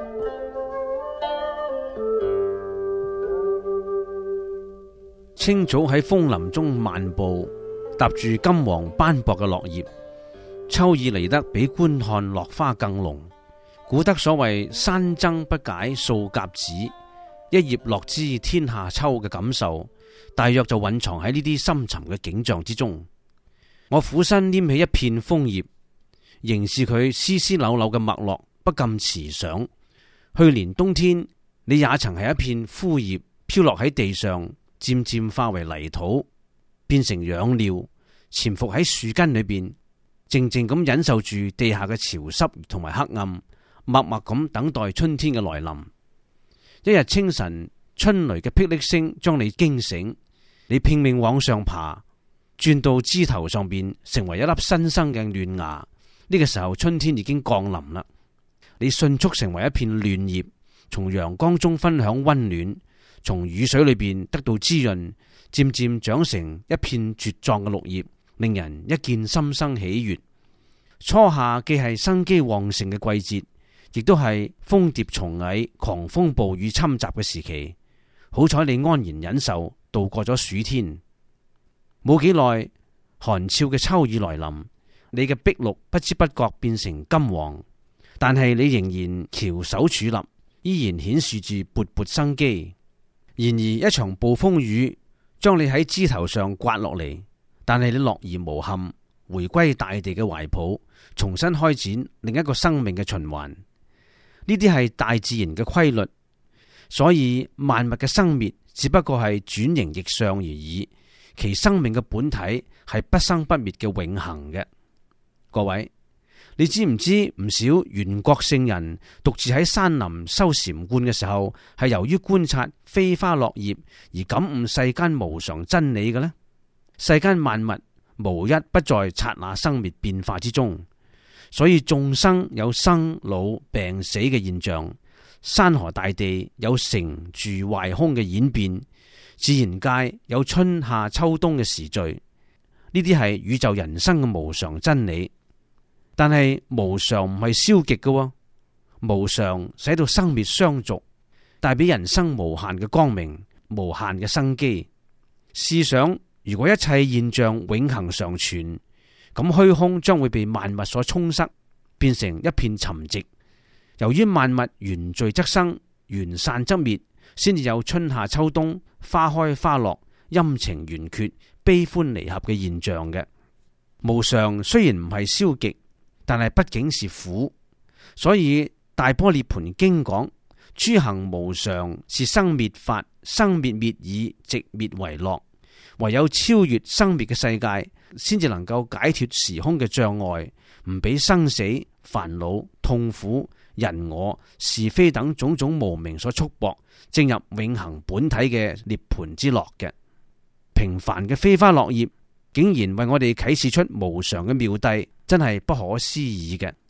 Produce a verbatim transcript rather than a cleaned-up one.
清早喺楓林中漫步，踏住金黃斑駁嘅落葉，秋意嚟得比觀看落花更濃。古德所謂山僧不解數甲子，一葉落知天下秋嘅感受，大約就蘊藏喺呢啲深沉嘅景象之中。我俯身拈起一片楓葉，凝視佢絲絲縷縷嘅脈絡，不禁馳想，去年冬天你也曾係一片枯葉飄落喺地上，漸漸化為泥土，變成養料，潛伏喺樹根裏邊，靜靜咁忍受住地下嘅潮濕同埋黑暗，默默咁等待春天嘅來臨。一日清晨，春雷嘅霹靂聲將你驚醒，你拼命往上爬，轉到枝頭上邊，成為一粒新生嘅嫩芽。呢個時候，春天已經降臨啦。你迅速成為一片嫩葉，從陽光中分享溫暖，從雨水裏邊得到滋潤，漸漸長成一片茁壯嘅綠葉，令人一見心生喜悅。初夏既係生機旺盛嘅季節，亦都係蜂蝶蟲蟻、狂風暴雨侵襲嘅時期。好彩你安然忍受，度過咗暑天。冇幾耐，寒峭嘅秋意來臨，你嘅碧綠不知不覺變成金黃，但係你仍然翹首矗立，依然顯示住勃勃生機。然而一場暴風雨將你喺枝頭上刮落嚟，但係你樂而無憾，回歸大地嘅懷抱，重新開展另一個生命嘅循環。呢啲係大自然嘅規律，所以萬物嘅生滅只不過係轉型逆相而已，其生命嘅本體係不生不滅嘅永恆嘅。各位，你知唔知唔少圓覺聖人獨自喺山林修禪觀嘅時候，係由於觀察飛花落葉而感悟世間無常真理嘅呢？世間萬物無一不在剎那生滅變化之中，所以眾生有生老病死嘅現象，山河大地有成住壞空嘅演變，自然界有春夏秋冬嘅時序，呢啲係宇宙人生嘅無常真理。但係無常唔係消極嘅，無常使到生滅相續，帶俾人生無限嘅光明、無限嘅生機。試想，如果一切現象永恆常存，咁虛空將會被萬物所充塞，變成一片沉寂。由於萬物緣聚則生，緣散則滅，先至有春夏秋冬、花開花落、陰晴圓缺、悲歡離合嘅現象嘅。無常雖然唔係消極，但係畢竟是苦，所以《大般涅槃經》講：諸行無常，是生滅法，生滅滅已，寂滅為樂。唯有超越生滅嘅世界，先至能夠解脫時空嘅障礙，唔俾生死、煩惱、痛苦、人我、是非等種種無明所束縛，正入永恆本體嘅涅槃之樂嘅。平凡嘅飛花落葉，竟然為我哋啟示出無常嘅妙諦，真係不可思議嘅。